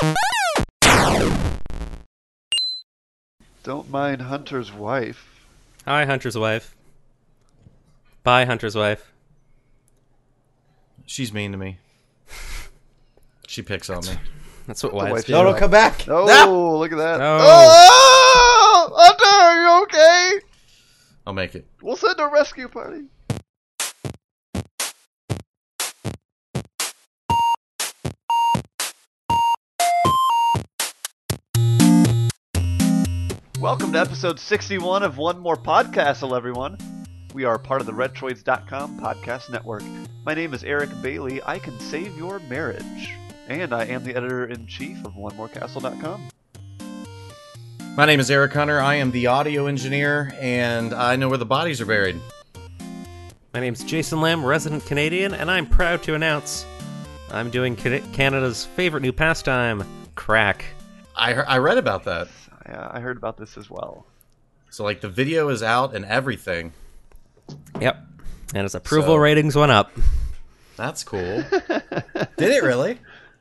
Don't mind Hunter's wife. Hi, Hunter's wife. Bye, Hunter's wife. She's mean to me. She picks on me. That's what The wives wife do. No, come back. Oh, No! look at that. No. Oh! Hunter, are you okay? I'll make it. We'll send a rescue party. Welcome to episode 61 of One More Podcastle, everyone. We are part of the Retroids.com podcast network. My name is Eric Bailey. I can save your marriage. And I am the editor-in-chief of OneMoreCastle.com. My name is Eric Hunter. I am the audio engineer, and I know where the bodies are buried. My name's Jason Lamb, resident Canadian, and I'm proud to announce I'm doing Canada's favorite new pastime, crack. I read about that. I heard about this as well. So, like, the video is out and everything. Yep. And its approval ratings went up. That's cool. Did it really?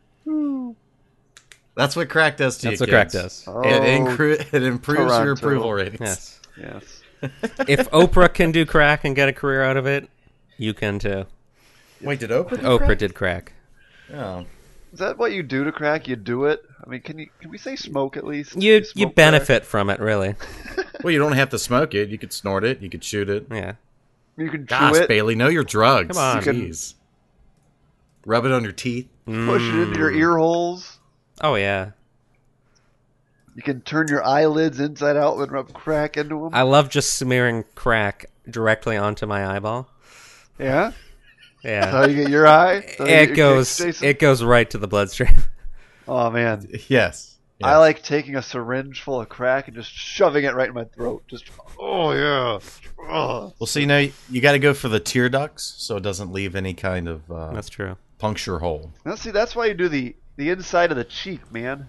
That's what crack does to you, That's what kids. crack does. Oh, It improves Toronto. your approval ratings. Yes. Yes. If Oprah can do crack and get a career out of it, you can too. Wait, did Oprah do Oprah crack? did crack. Oh. Is that what you do to crack? You do it? I mean, can we say smoke at least? You smoke benefit from it, really. Well, you don't have to smoke it. You could snort it. You could shoot it. Yeah. crack? You can Gosh, chew it, Bailey, know your drugs. Come on. Jeez. Rub it on your teeth. push it into your ear holes. Oh, yeah. You can turn your eyelids inside out and rub crack into them. I love just smearing crack directly onto my eyeball. Yeah? That's Yeah. how you get your eye? That's how you get It goes kicks, Jason? it goes right to the bloodstream. Oh, man. Yes. I like taking a syringe full of crack and just shoving it right in my throat. Just, oh, yeah. Oh. Well, see, now you got to go for the tear ducts so it doesn't leave any kind of That's true. puncture hole. Now, see, that's why you do the inside of the cheek, man.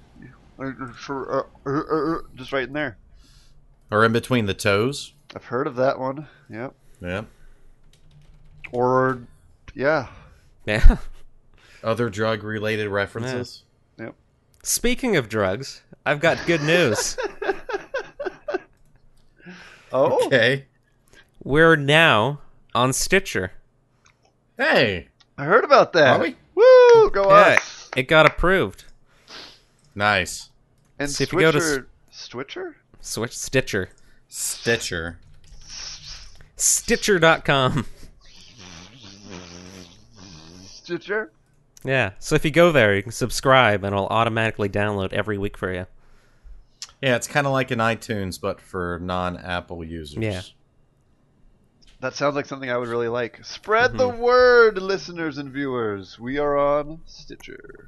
Just right in there. Or in between the toes. I've heard of that one. Yep. Yeah. Or, yeah. Yeah. Other drug-related references. Yep. Speaking of drugs, I've got good news. Oh? Okay. We're now on Stitcher. Hey. I heard about that. Are we? Woo! Go Yeah, us. it got approved. Nice. And See if you go to Switcher? Stitcher. Stitcher. Stitcher.com. Stitcher? Yeah. So if you go there, you can subscribe and it'll automatically download every week for you. Yeah, it's kind of like an iTunes, but for non-Apple users. Yeah. That sounds like something I would really like. Spread the word, listeners and viewers. We are on Stitcher.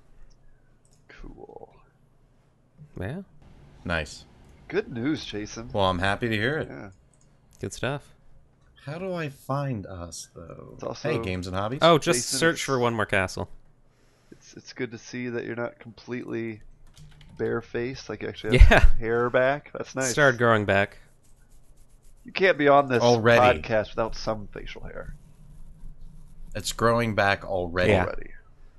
Cool. Yeah. Nice. Good news, Jason. Well, I'm happy to hear it. Yeah. Good stuff. How do I find us, though? It's also- Hey, Games and Hobbies. Oh, just Jason, search it's- for One More Castle. It's good to see that you're not completely barefaced. Like you actually have Yeah. hair back. That's nice. Started growing back. You can't be on this Already. podcast without some facial hair It's growing back already. Yeah. already.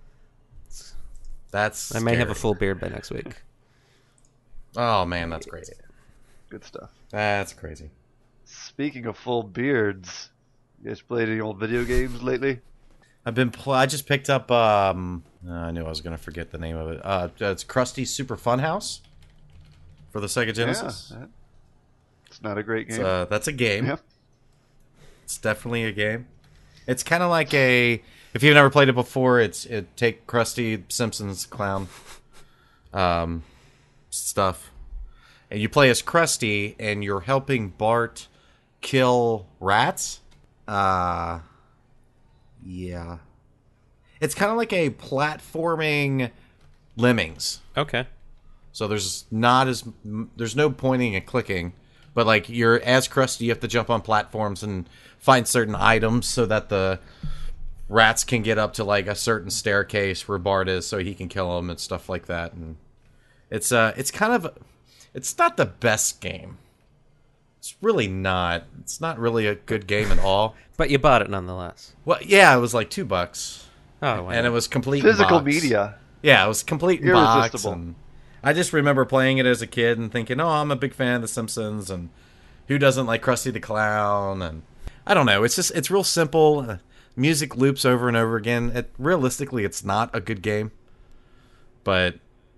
That's I may have a scary. full beard by next week. Oh, man, that's crazy. Good stuff. That's crazy. Speaking of full beards, you guys played any old video games lately? I've been. I just picked up. I knew I was going to forget the name of it. It's Krusty's Super Fun House for the Sega Genesis. Yeah, it's not a great game. That's a game. Yeah. It's definitely a game. It's kind of like a. If you've never played it before, it take Krusty Simpson's clown, stuff, and you play as Krusty, and you're helping Bart kill rats. Yeah. It's kind of like a platforming Lemmings. Okay. So there's no pointing and clicking, but like you're as Krusty, you have to jump on platforms and find certain items so that the rats can get up to like a certain staircase where Bart is, so he can kill them and stuff like that. And it's not the best game. It's really not. It's not really a good game at all. But you bought it nonetheless. Well, yeah, it was like $2, Oh, wow. and it was complete Physical box. media. Yeah, it was complete in box. Irresistible. And I just remember playing it as a kid and thinking, "Oh, I'm a big fan of The Simpsons," and who doesn't like Krusty the Clown? And I don't know. It's real simple. Music loops over and over again. Realistically, it's not a good game, but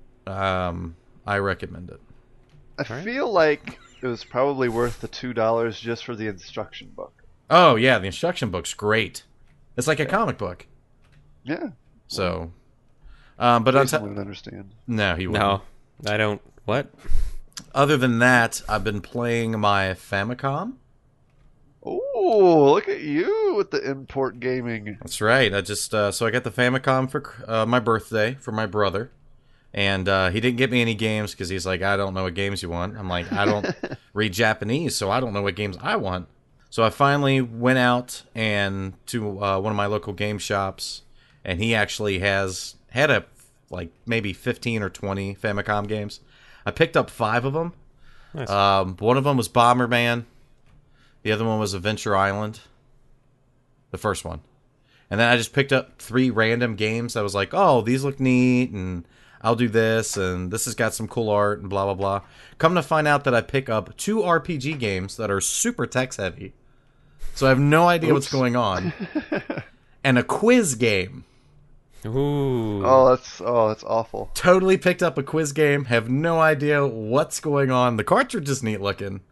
I recommend it. I feel like it was probably worth the $2 just for the instruction book. Oh yeah, the instruction book's great. It's like a comic book. Yeah. So, but on Jason top, would understand. no, he wouldn't. No, I don't. What? Other than that, I've been playing my Famicom. Oh, look at you with the import gaming. That's right. I just so I got the Famicom for my birthday for my brother, and he didn't get me any games because he's like, I don't know what games you want. I'm like, I don't read Japanese, so I don't know what games I want. So I finally went out and to one of my local game shops, and he actually had like maybe 15 or 20 Famicom games. I picked up 5 of them. Nice. One of them was Bomberman. The other one was Adventure Island. The first one. And then I just picked up 3 random games. I was like, oh, these look neat, and I'll do this, and this has got some cool art, and blah, blah, blah. Come to find out that I pick up 2 RPG games that are super text-heavy. So I have no idea what's going on. And a quiz game. Ooh. Oh, that's awful. Totally picked up a quiz game. Have no idea what's going on. The cartridge is neat looking.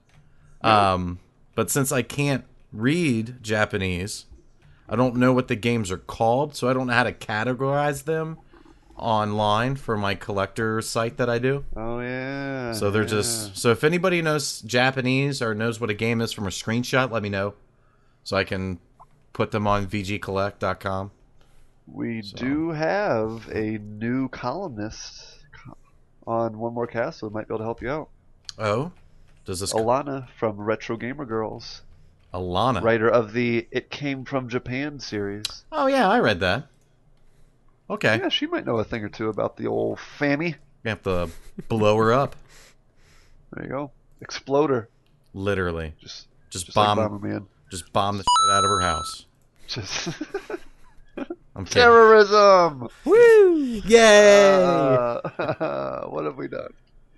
But since I can't read Japanese, I don't know what the games are called, so I don't know how to categorize them online for my collector site that I do. Oh yeah. So they're just so if anybody knows Japanese or knows what a game is from a screenshot, let me know so I can put them on vgcollect.com. We do have a new columnist on One More Cast, so we might be able to help you out. Oh, does this Alana from Retro Gamer Girls, Alana? writer of the It Came From Japan series. Oh yeah, I read that. Okay, Yeah, she might know a thing or two about the old Fammy. we have to blow her up. There you go. Exploder. Literally, Just bomb, like Bomberman. just bomb the shit out of her house. Just I'm kidding. terrorism. Woo! Yay! What have we done?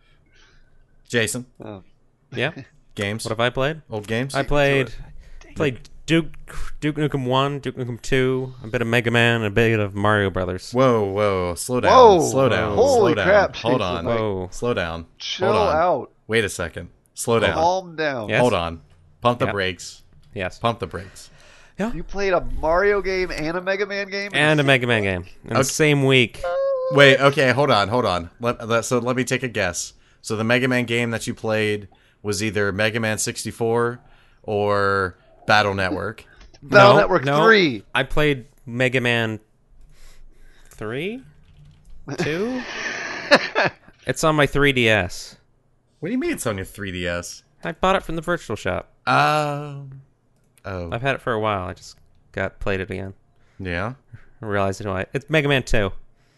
Jason, Oh. Yeah. games, What have I played? old games. I played Duke Nukem 1, Duke Nukem 2, a bit of Mega Man, and a bit of Mario Brothers. Whoa, slow down, Whoa! slow down, Holy slow down. crap, Hold Jason, on, like- Whoa. slow down, Chill hold on. out. Wait a second, slow down, Calm down. Yeah. hold on, pump the Yeah. brakes, Yes. pump the brakes. You played a Mario game and a Mega Man game? And a Mega Man game. In the same week. Wait, okay, hold on. So let me take a guess. So the Mega Man game that you played was either Mega Man 64 or Battle Network. Battle No, Network no. 3. I played Mega Man 3? 2? It's on my 3DS. What do you mean it's on your 3DS? I bought it from the virtual shop. Oh, I've had it for a while. I just played it again. yeah. I realized it's Mega Man 2.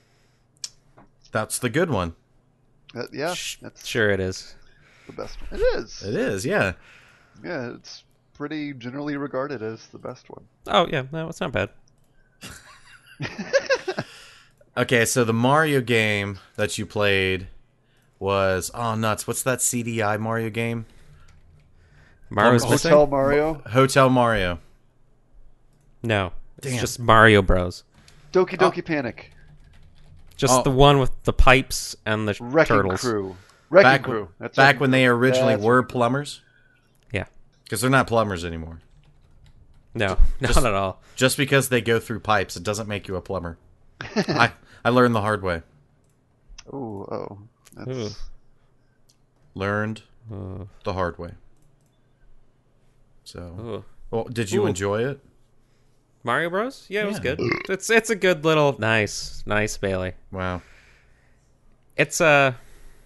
That's the good one. Yeah, that's Sure it is. the best one. It is. It is, yeah. Yeah, it's pretty generally regarded as the best one. Oh, yeah. No, it's not bad. Okay, so the Mario game that you played was nuts. What's that CDI Mario game? Mario's missing? Hotel Mario, Hotel Mario. No. It's Damn. just Mario Bros. Doki Doki Panic, Just the one with the pipes and the Wrecking turtles. Crew. Wrecking Back, Crew. That's back Wrecking when they Crew. originally That's were plumbers? Yeah. Because they're not plumbers anymore. No, Just- not at all. Just because they go through pipes, it doesn't make you a plumber. I learned the hard way. Oh, that's Ooh. Learned Uh, the hard way. So, ooh. well, did you Ooh. enjoy it? Mario Bros? Yeah, it was Yeah. good. It's a good little nice Bailey. Wow. It's I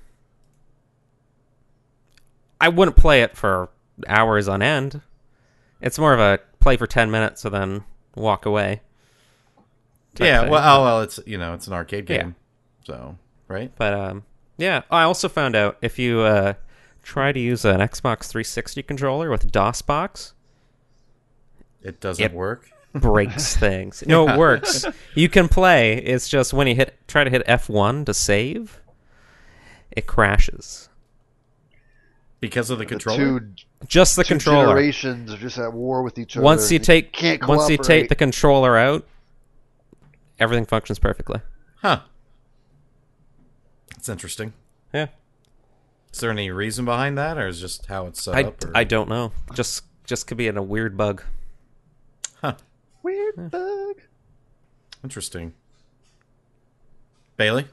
wouldn't play it for hours on end. It's more of a play for 10 minutes and then walk away. type Yeah, thing. well, it's it's an arcade Yeah. game. So, right? But yeah, I also found out if you try to use an Xbox 360 controller with DOSBox, It doesn't Yep. work. breaks things. No, it works. You can play. It's just when you try to hit F1 to save, it crashes. Because of the controller? Just the two controller. generations are just at war with each other. Once you take cooperate. the controller out, everything functions perfectly. Huh. That's interesting. Yeah. Is there any reason behind that, or is it just how it's set up? Or? I don't know. Just could be in a weird bug. Huh. Weird bug. Interesting. Bailey?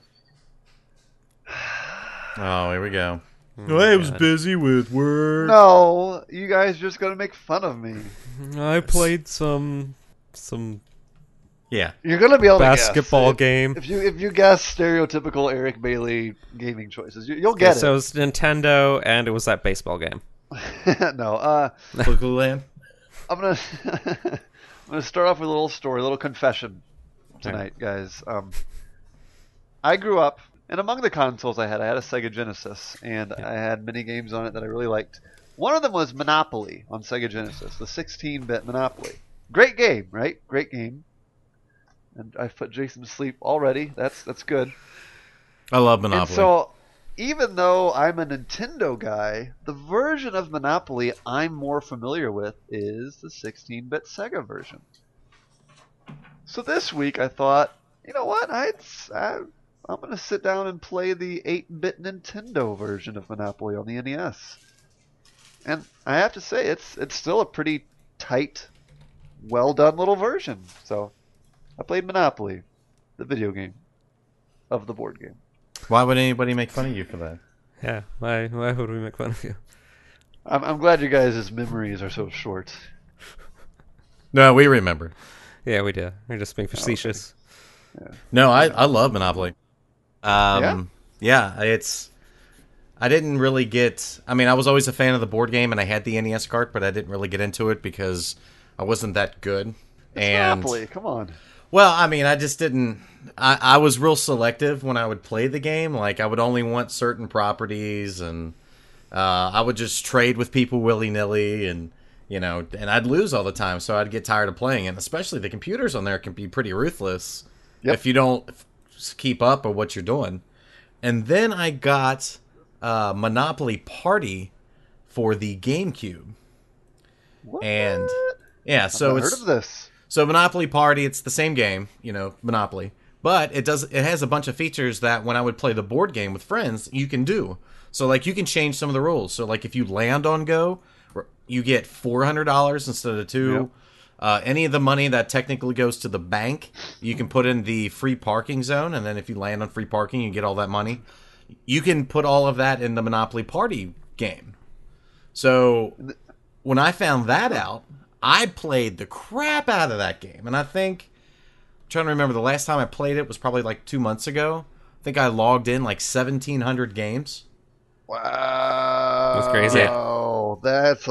Oh, here we go. I was busy with work. No, you guys just gonna make fun of me. I played some Yeah. You're gonna be able basketball to guess. game. If you guess stereotypical Eric Bailey gaming choices, you'll get So it it. was Nintendo, and it was that baseball game. No, Cuckoo Land? I'm gonna start off with a little story, a little confession tonight, guys. I grew up, and among the consoles I had a Sega Genesis, and I had many games on it that I really liked. One of them was Monopoly on Sega Genesis, the 16-bit Monopoly. Great game, right? Great game. And I put Jason to sleep already. That's good. I love Monopoly. And so, even though I'm a Nintendo guy, the version of Monopoly I'm more familiar with is the 16-bit Sega version. So this week I thought, you know what? I'm going to sit down and play the 8-bit Nintendo version of Monopoly on the NES. And I have to say, it's still a pretty tight, well-done little version. So I played Monopoly, the video game of the board game. Why would anybody make fun of you for that? Yeah. Why would we make fun of you? I'm glad you guys' memories are so short. No, we remember. Yeah, we do. We're just being facetious. No, I love Monopoly. Yeah, it's... I didn't really get... I mean, I was always a fan of the board game, and I had the NES cart, but I didn't really get into it because I wasn't that good. It's Monopoly, come on. Well, I mean, I just didn't... I was real selective when I would play the game. Like, I would only want certain properties, and I would just trade with people willy-nilly, and, you know, and I'd lose all the time, so I'd get tired of playing it. Especially the computers on there can be pretty ruthless if you don't keep up with what you're doing. And then I got Monopoly Party for the GameCube. What? And, yeah, so I've heard of this. So Monopoly Party, it's the same game, you know, Monopoly, but it has a bunch of features that when I would play the board game with friends, you can do. So like you can change some of the rules. So like if you land on go, you get $400 instead of $2. Yep. Any of the money that technically goes to the bank, you can put in the free parking zone, and then if you land on free parking, you get all that money. You can put all of that in the Monopoly Party game. So when I found that out, I played the crap out of that game. And I think, I'm trying to remember, the last time I played it was probably like 2 months ago. I think I logged in like 1,700 games. Wow. That's crazy. Oh, that's a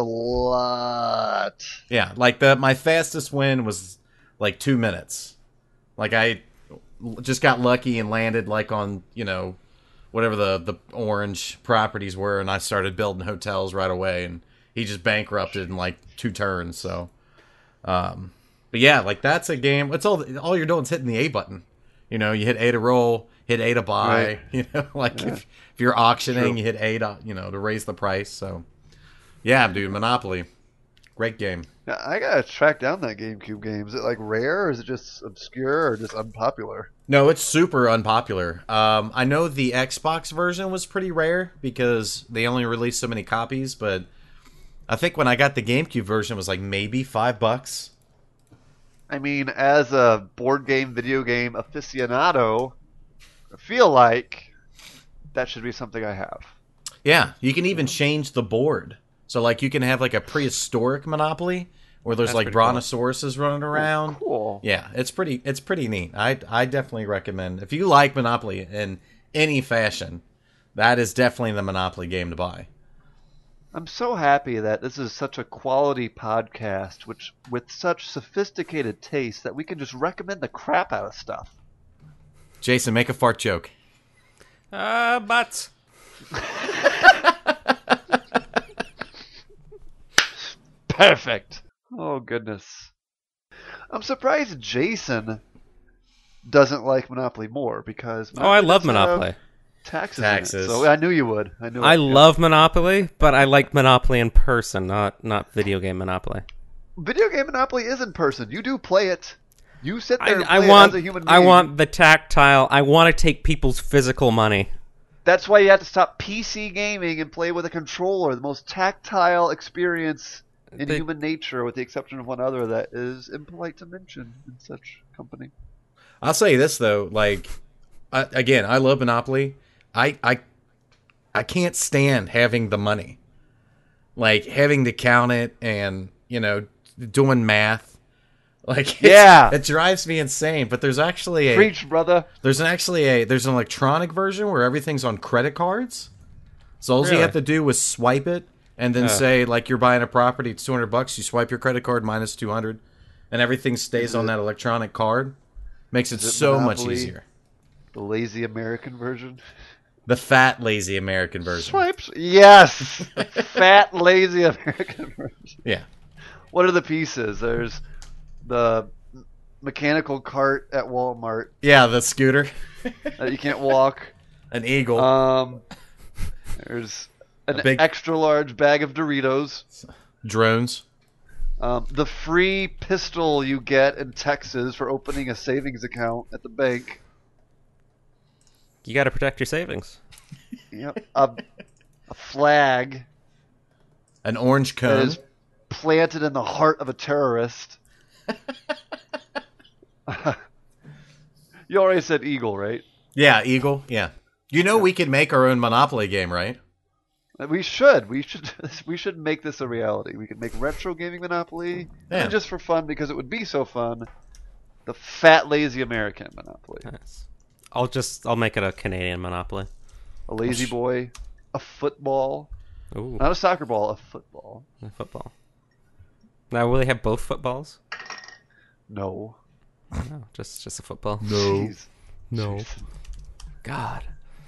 lot. Yeah, like my fastest win was like 2 minutes. Like I just got lucky and landed like on, you know, whatever the orange properties were, and I started building hotels right away, and he just bankrupted in like 2 turns. So, but yeah, like that's a game. It's all you're doing is hitting the A button. You know, you hit A to roll, hit A to buy. Right. You know, like if you're auctioning, you hit A to to raise the price. So, yeah, dude, Monopoly, great game. Yeah, I gotta track down that GameCube game. Is it like rare, or is it just obscure, or just unpopular? No, it's super unpopular. I know the Xbox version was pretty rare because they only released so many copies, but I think when I got the GameCube version, it was like maybe $5. I mean, as a board game, video game aficionado, I feel like that should be something I have. Yeah, you can even change the board. So, like, you can have like a prehistoric Monopoly where there's like brontosauruses running around. Oh, cool. Yeah, it's pretty neat. I definitely recommend, if you like Monopoly in any fashion, that is definitely the Monopoly game to buy. I'm so happy that this is such a quality podcast, which with such sophisticated taste that we can just recommend the crap out of stuff. Jason, make a fart joke. Butts. Perfect. Oh, goodness. I'm surprised Jason doesn't like Monopoly more because Oh, I love doesn't have Monopoly. taxes. In Taxes. it. So I knew you would. I love Monopoly, but I like Monopoly in person, not video game Monopoly. Video game Monopoly is in person. You do play it. You sit there and I play want it as a human being. I want the tactile. I want to take people's physical money. That's why you have to stop PC gaming and play with a controller. The most tactile experience in human nature, with the exception of one other that is impolite to mention in such company. I'll say this though, like, again, I love Monopoly. I can't stand having the money, like having to count it and doing math. Like, it drives me insane. But there's actually Preach, brother. there's an electronic version where everything's on credit cards. So all you have to do is swipe it and then say, like, you're buying a property, it's $200. You swipe your credit card minus 200, and everything stays on that electronic card. Makes it so much Monopoly? easier. The lazy American version. The fat, lazy American version. Swipes. Yes. Fat, lazy American version. Yeah. What are the pieces? There's the mechanical cart at Walmart Yeah, the scooter. that you can't walk. An eagle. There's an big- extra large bag of Doritos. Drones. The free pistol you get in Texas for opening a savings account at the bank. You got to protect your savings. Yep. A flag An orange that cone. is planted in the heart of a terrorist. You already said eagle, right? Yeah, eagle. Yeah. We could make our own Monopoly game, right? We should. We should make this a reality. We could make retro gaming Monopoly, Yeah. and just for fun, because it would be so fun. The fat, lazy American Monopoly. Nice. I'll make it a Canadian Monopoly. A lazy boy, a football, Ooh, not a soccer ball, a football. football. Now, will they have both footballs? No. No, just a football. Jeez. No. God.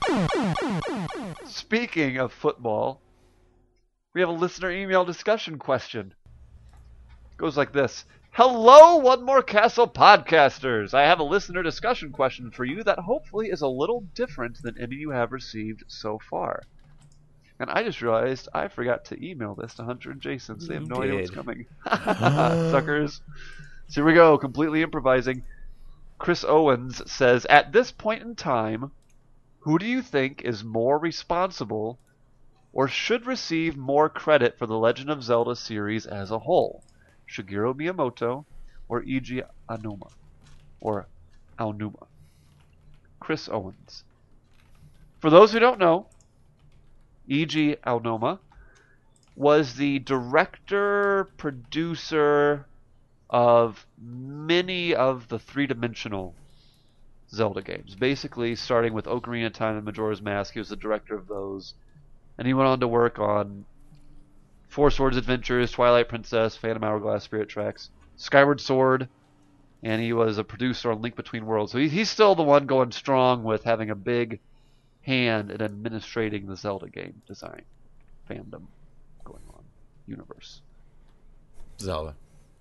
Speaking of football, we have a listener email discussion question. It goes like this. Hello, One More Castle podcasters. I have a listener discussion question for you that hopefully is a little different than any you have received so far. And I just realized I forgot to email this to Hunter and Jason, so they have no idea what's did. coming. Suckers. So here we go, completely improvising. Chris Owens says, at this point in time, who do you think is more responsible or should receive more credit for the Legend of Zelda series as a whole? Shigeru Miyamoto or Eiji Aonuma? Or Aonuma? Chris Owens. For those who don't know, Eiji Aonuma was the director, producer of many of the three-dimensional Zelda games. Basically, starting with Ocarina of Time and Majora's Mask, he was the director of those. And he went on to work on Four Swords Adventures, Twilight Princess, Phantom Hourglass, Spirit Tracks, Skyward Sword, and he was a producer on Link Between Worlds. So he's still the one going strong with having a big hand in administrating the Zelda game design fandom going on, universe. Zelda.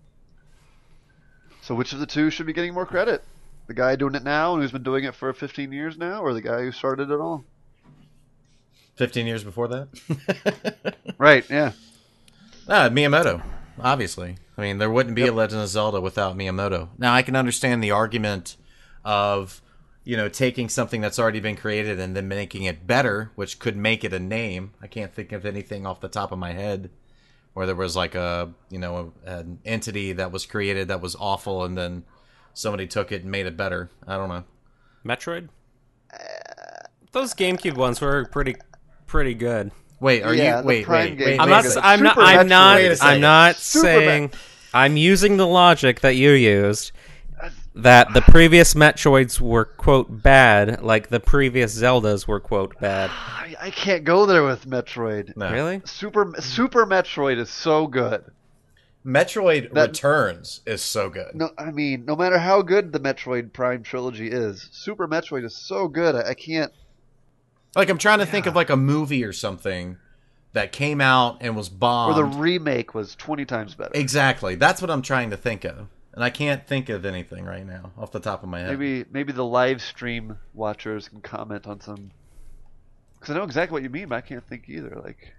So which of the two should be getting more credit? The guy doing it now and who's been doing it for 15 years now, or the guy who started it all? 15 years before that? Right, yeah. Miyamoto, obviously. I mean, there wouldn't be a Legend of Zelda without Miyamoto. Now, I can understand the argument of, taking something that's already been created and then making it better, which could make it a name. I can't think of anything off the top of my head where there was like an entity that was created that was awful and then somebody took it and made it better. I don't know. Metroid? Those GameCube ones were pretty good. Wait, are Yeah, you the wait, Prime wait, game wait, I'm wait, not. wait. I'm not. Super I'm not. Wait a second. I'm not Super saying. I'm using the logic that you used. That the previous Metroids were quote bad, like the previous Zeldas were quote bad. I can't go there with Metroid. No. Really? Super Metroid is so good. Metroid That- Returns is so good. No, I mean, no matter how good the Metroid Prime trilogy is, Super Metroid is so good. I can't. Like, I'm trying to think of like a movie or something that came out and was Or bombed. the remake was 20 times better. Exactly. That's what I'm trying to think of. and I can't think of anything right now off the top of my head. Maybe the live stream watchers can comment on some, because I know exactly what you mean, but I can't think either.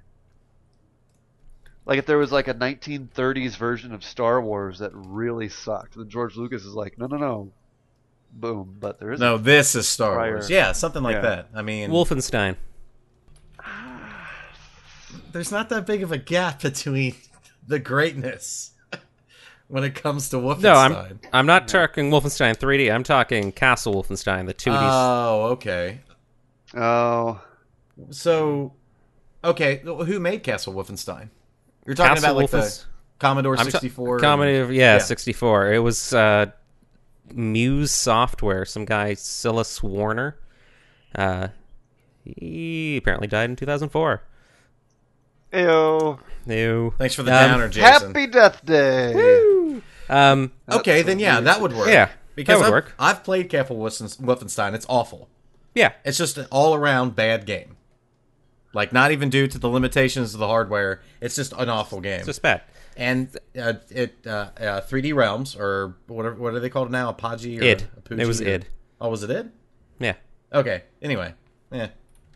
Like if there was like a 1930s version of Star Wars that really sucked, then George Lucas is like, no, boom. But there is No, this is Star prior- Wars. Yeah, something like Yeah. that. I mean, Wolfenstein. there's not that big of a gap between the greatness when it comes to Wolfenstein. No, I'm not talking Wolfenstein 3D. I'm talking Castle Wolfenstein, the 2D. Oh, okay. Oh, So, okay, who made Castle Wolfenstein? You're talking Castle about like the Wolfenstein. Commodore 64. Commodore, yeah, 64. It was Muse Software. Some guy, Silas Warner. He apparently died in 2004. ew. No. Thanks for the downer, Jason. Happy Death Day. Okay, then yeah, that would work. Yeah, because that would work. I've played Castle Wolfenstein. It's awful. Yeah. It's just an all-around bad game. Like, not even due to the limitations of the hardware. It's just an awful game. It's just bad. And 3D Realms, or what are they called now? Apogee? Or id. Apogee It was or- id. Oh, was it id? Yeah. Okay. Anyway, yeah.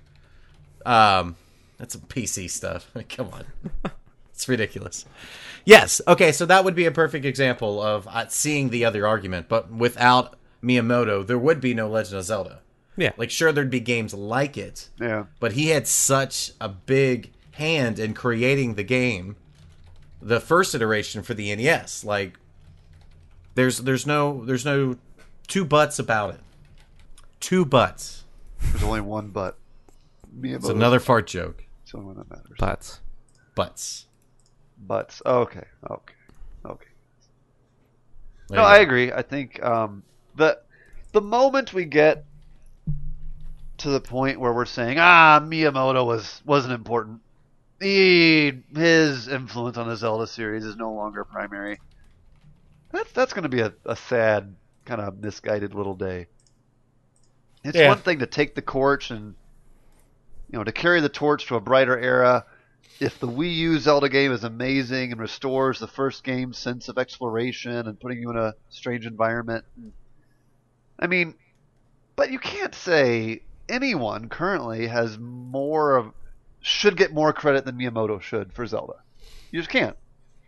That's some PC stuff. Come on, it's ridiculous. Yes. Okay. So that would be a perfect example of seeing the other argument, but without Miyamoto, there would be no Legend of Zelda. Yeah. Like, sure, there'd be games like it, Yeah. but he had such a big hand in creating the game, the first iteration for the NES. Like, there's no two buts about it. Two buts. There's only one but. It's another fart joke. It's the only one that matters. Butts. Butts. Butts. Okay. There No, you I go. agree. I think the moment we get to the point where we're saying, Miyamoto wasn't important. His influence on the Zelda series is no longer primary. That's going to be a sad, kind of misguided little day. It's Yeah. one thing to take the torch and to carry the torch to a brighter era. If the Wii U Zelda game is amazing and restores the first game's sense of exploration and putting you in a strange environment, I mean, but you can't say anyone currently should get more credit than Miyamoto should for Zelda. You just can't.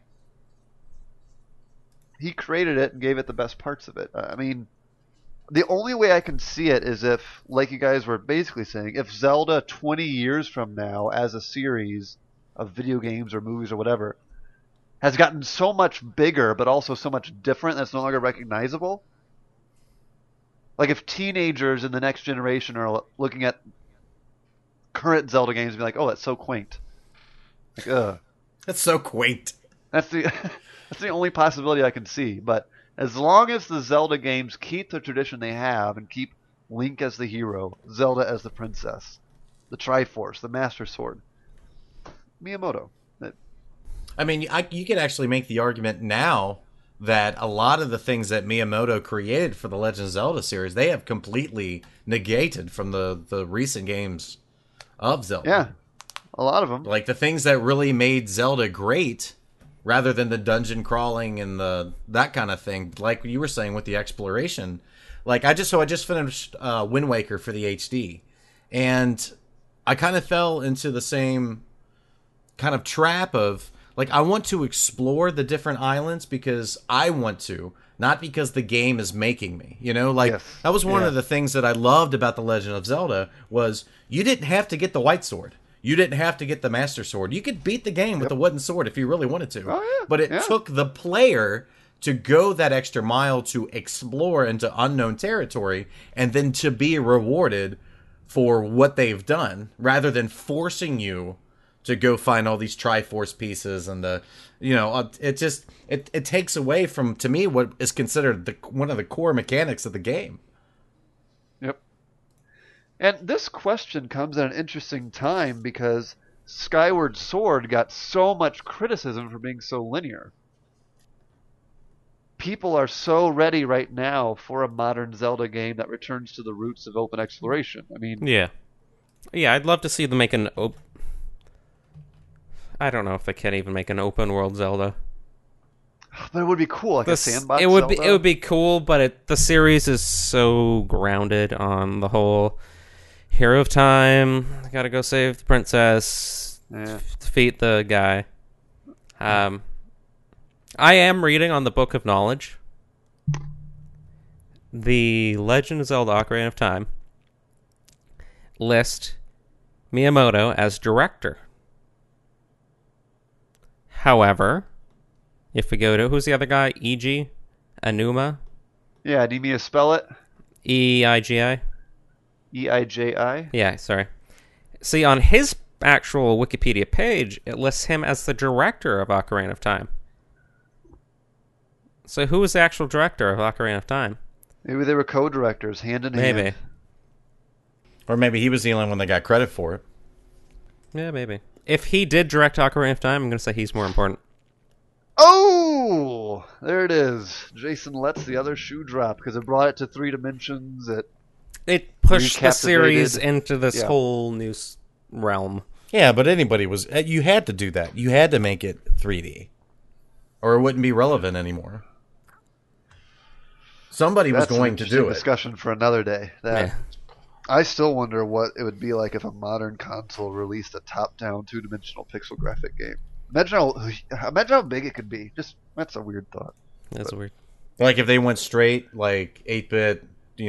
He created it and gave it the best parts of it. I mean, the only way I can see it is if, like you guys were basically saying, if Zelda 20 years from now as a series of video games or movies or whatever has gotten so much bigger but also so much different that's no longer recognizable. Like if teenagers in the next generation are looking at current Zelda games and be like, oh, that's so quaint. Like, ugh. That's so quaint. That's the only possibility I can see. But as long as the Zelda games keep the tradition they have and keep Link as the hero, Zelda as the princess, the Triforce, the Master Sword, Miyamoto. I mean, you could actually make the argument now that a lot of the things that Miyamoto created for the Legend of Zelda series, they have completely negated from the recent games of Zelda. Yeah, a lot of them. Like the things that really made Zelda great, rather than the dungeon crawling and that kind of thing. Like you were saying with the exploration. Like I just finished Wind Waker for the HD, and I kind of fell into the same kind of trap of like I want to explore the different islands because I want to, not because the game is making me. Like Yes. that was one Yeah. of the things that I loved about the Legend of Zelda was you didn't have to get the white sword. You didn't have to get the Master Sword. You could beat the game with the wooden sword if you really wanted to. Oh, yeah. But it Yeah. took the player to go that extra mile to explore into unknown territory and then to be rewarded for what they've done rather than forcing you to go find all these Triforce pieces and it takes away from, to me, what is considered one of the core mechanics of the game. Yep. And this question comes at an interesting time because Skyward Sword got so much criticism for being so linear. People are so ready right now for a modern Zelda game that returns to the roots of open exploration. I mean, Yeah. Yeah, I'd love to see them make I don't know if they can even make an open world Zelda. But it would be cool, like a sandbox. It would Zelda. be cool, but the series is so grounded on the whole hero of time. Gotta go save the princess. Yeah. Defeat the guy. I am reading on the Book of Knowledge. The Legend of Zelda: Ocarina of Time list Miyamoto as director. However, if we go to, who's the other guy? Eiji Aonuma? Yeah, need me to spell it? Eiji? Eiji? Yeah, sorry. See, on his actual Wikipedia page, it lists him as the director of Ocarina of Time. So who is the actual director of Ocarina of Time? Maybe they were co-directors, hand in hand. Maybe. Or maybe he was the only one that got credit for it. Yeah, maybe. If he did direct Ocarina of Time, I'm going to say he's more important. Oh! There it is. Jason lets the other shoe drop because it brought it to 3 dimensions. It pushed the Recaptivated. series into this Yeah. whole new realm. Yeah, but anybody was... You had to do that. You had to make it 3D. Or it wouldn't be relevant anymore. Somebody was That's going an to interesting do it. discussion for another day. That Yeah. I still wonder what it would be like if a modern console released a top-down, 2-dimensional pixel graphic game. Imagine how big it could be. That's a weird thought. That's weird. Like if they went straight, like 8-bit,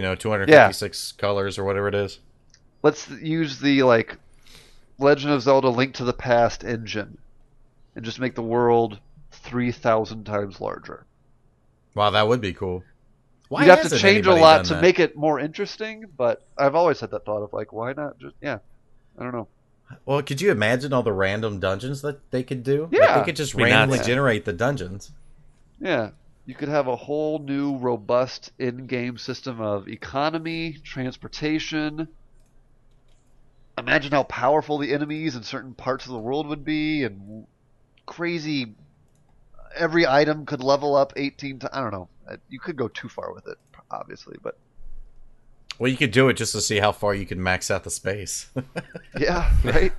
256 colors or whatever it is. Let's use the Legend of Zelda: Link to the Past engine, and just make the world 3,000 times larger. Wow, that would be cool. Why You'd have to hasn't change a anybody lot done to that? make it more interesting, but I've always had that thought of why not just I don't know. Well, could you imagine all the random dungeons that they could do? Yeah. Like, they could just Be randomly nuts. generate the dungeons. Yeah, you could have a whole new robust in-game system of economy, transportation. Imagine how powerful the enemies in certain parts of the world would be, and crazy. Every item could level up 18 times. I don't know. You could go too far with it, obviously, but Well, you could do it just to see how far you could max out the space. yeah, right.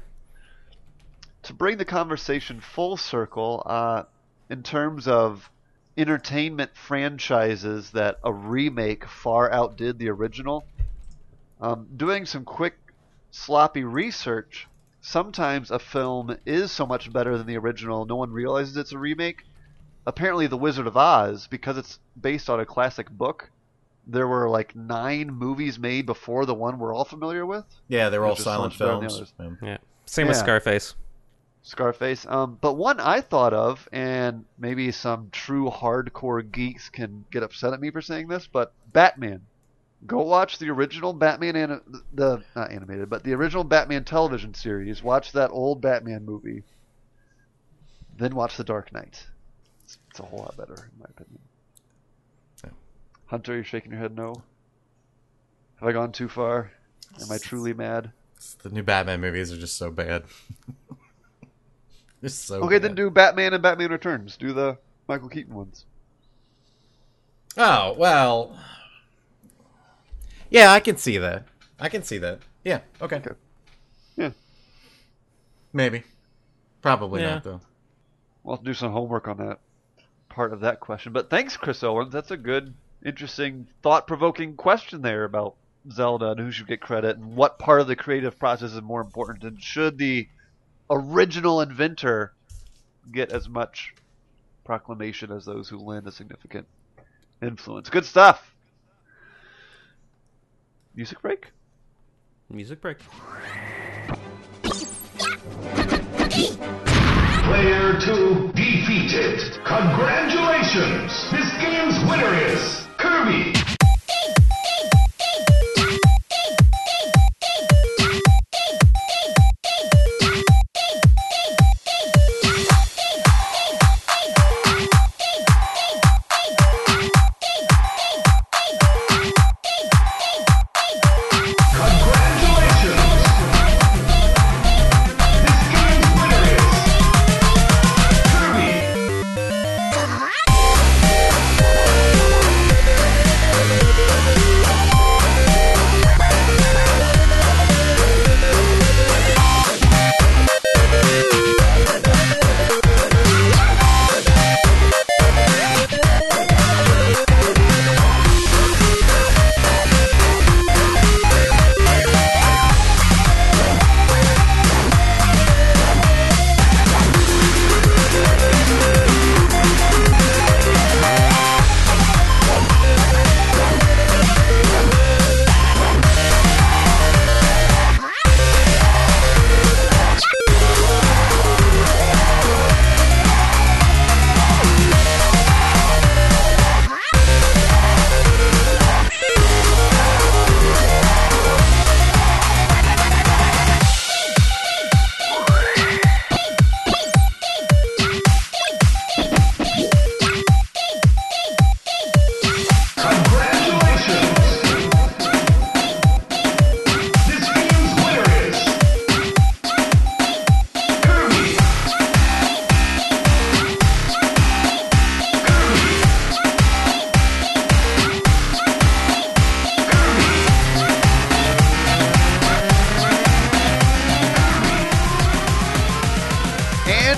To bring the conversation full circle, in terms of entertainment franchises that a remake far outdid the original, doing some quick, sloppy research, sometimes a film is so much better than the original, no one realizes it's a remake. Apparently, The Wizard of Oz, because it's based on a classic book, there were 9 movies made before the one we're all familiar with. Yeah, they're all Which is so silent much better than the films. others. Yeah. Yeah. Same with Yeah. Scarface. Scarface. But one I thought of, and maybe some true hardcore geeks can get upset at me for saying this, but Batman. Go watch the original Batman, not animated, but the original Batman television series. Watch that old Batman movie. Then watch The Dark Knight. It's a whole lot better, in my opinion. Yeah. Hunter, you're shaking your head no? Have I gone too far? Am I truly mad? The new Batman movies are just so bad. Just so Okay, bad. then do Batman and Batman Returns. Do the Michael Keaton ones. Oh, well. Yeah, I can see that. Yeah, okay. Yeah. Maybe. Probably Yeah. not, though. We'll have to do some homework on that part of that question. But thanks, Chris Owens. That's a good, interesting, thought-provoking question there about Zelda and who should get credit and what part of the creative process is more important. And should the original inventor get as much proclamation as those who lend a significant influence? Good stuff. Music break? Music break. Player 2 defeated. Congratulations! This game's winner is Kirby! Congratulations! This game's winner is Kirby!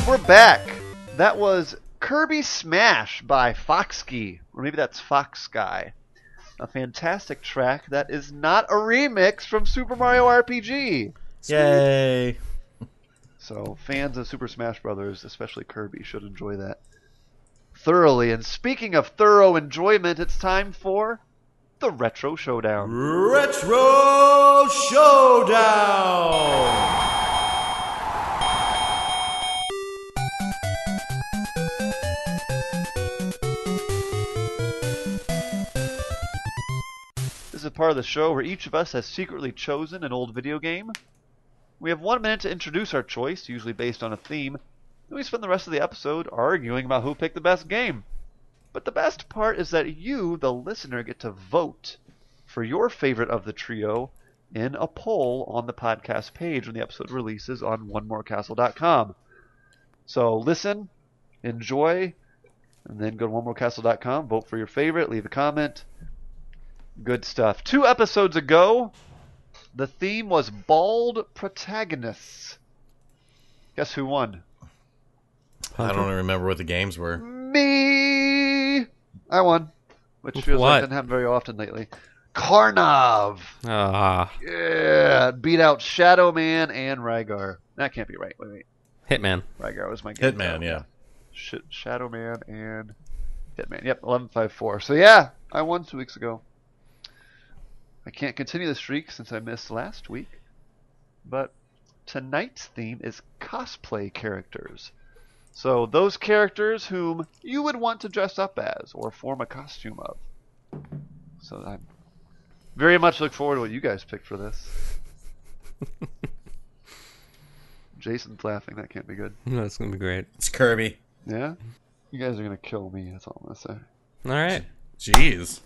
We're back. That was Kirby Smash by Foxkey, or maybe that's Fox Guy. A fantastic track that is not a remix from Super Mario RPG. Yay! So fans of Super Smash Bros., especially Kirby, should enjoy that thoroughly. And speaking of thorough enjoyment, it's time for the Retro Showdown. Retro Showdown! This is a part of the show where each of us has secretly chosen an old video game. We have 1 minute to introduce our choice, usually based on a theme, and we spend the rest of the episode arguing about who picked the best game. But the best part is that you, the listener, get to vote for your favorite of the trio in a poll on the podcast page when the episode releases on onemorecastle.com. So listen, enjoy, and then go to onemorecastle.com, vote for your favorite, leave a comment. Good stuff. 2 episodes ago, the theme was Bald Protagonists. Guess who won? I don't remember what the games were. Me! I won. Which feels What? like it doesn't happen very often lately. Karnov! Ah, Yeah! Beat out Shadow Man and Rygar. That can't be right. Wait. Hitman. Rygar was my game. Hitman, yeah. Shadow Man and Hitman. Yep, 11-5-4. So yeah, I won 2 weeks ago. I can't continue the streak since I missed last week. But tonight's theme is cosplay characters. So those characters whom you would want to dress up as or form a costume of. So I very much look forward to what you guys picked for this. Jason's laughing. That can't be good. That's going to be great. It's Kirby. Yeah? You guys are going to kill me. That's all I'm going to say. All right. Jeez.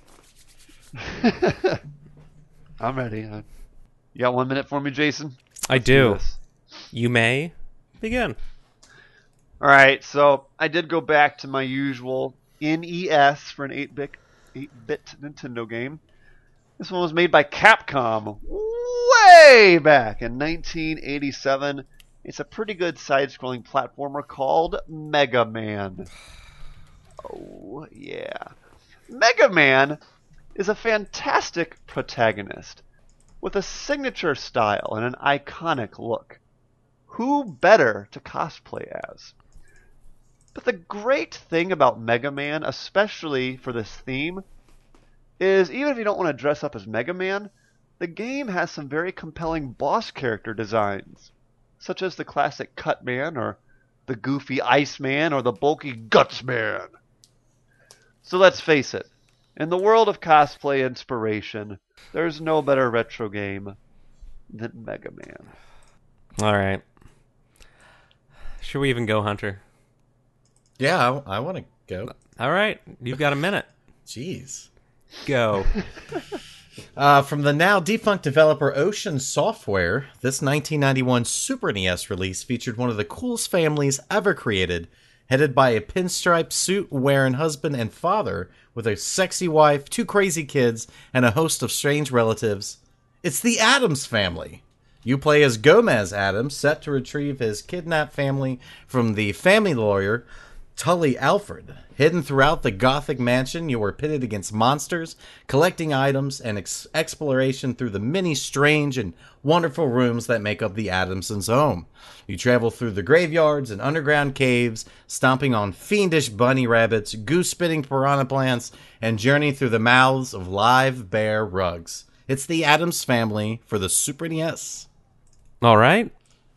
I'm ready. You got 1 minute for me, Jason? I Let's do. this. You may begin. All right, so I did go back to my usual NES for an 8-bit Nintendo game. This one was made by Capcom way back in 1987. It's a pretty good side-scrolling platformer called Mega Man. Oh, yeah. Mega Man is a fantastic protagonist with a signature style and an iconic look. Who better to cosplay as? But the great thing about Mega Man, especially for this theme, is even if you don't want to dress up as Mega Man, the game has some very compelling boss character designs, such as the classic Cut Man, or the goofy Ice Man, or the bulky Guts Man. So let's face it, in the world of cosplay inspiration, there's no better retro game than Mega Man. All right. Should we even go, Hunter? Yeah, I want to go. All right. You've got a minute. Jeez. Go. From the now defunct developer Ocean Software, this 1991 Super NES release featured one of the coolest families ever created, headed by a pinstripe suit-wearing husband and father with a sexy wife, 2 crazy kids, and a host of strange relatives. It's the Addams Family. You play as Gomez Addams, set to retrieve his kidnapped family from the family lawyer, Tully Alfred. Hidden throughout the Gothic mansion, you are pitted against monsters, collecting items, and exploration through the many strange and wonderful rooms that make up the Addamsons' home. You travel through the graveyards and underground caves, stomping on fiendish bunny rabbits, goose-spitting piranha plants, and journey through the mouths of live bear rugs. It's the Addams Family for the Super NES. All right.